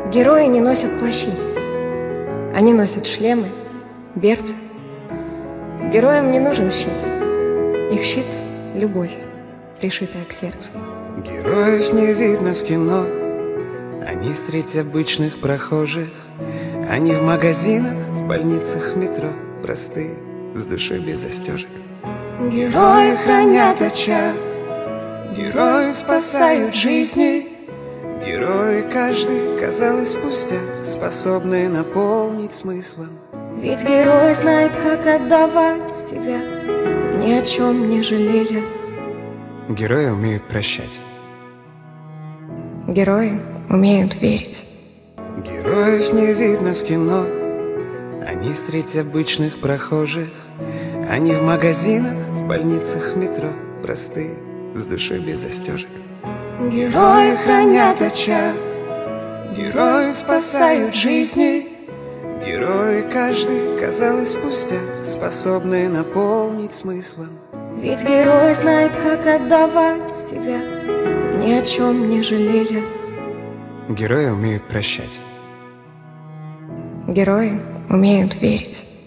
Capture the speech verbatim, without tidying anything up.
Герои не носят плащи. Они носят шлемы, берцы. Героям не нужен щит. Их щит — любовь, пришитая к сердцу. Героев не видно в кино. Они средь обычных прохожих. Они в магазинах, в больницах, в метро. Простые, с душой без застежек. Герои хранят очаг. Герои спасают жизни. Герои каждый, казалось, пустяк, способные наполнить смыслом. Ведь герой знает, как отдавать себя, ни о чем не жалея. Герои умеют прощать. Герои умеют верить. Героев не видно в кино. Они средь обычных прохожих. Они в магазинах, в больницах, в метро. Простые, с душой без застежек. Герои хранят очаг. Герои спасают жизни. Герои каждый, казалось, пустяк, способные наполнить смыслом. Ведь герой знает, как отдавать себя, ни о чем не жалея. Герои умеют прощать. Герои умеют верить.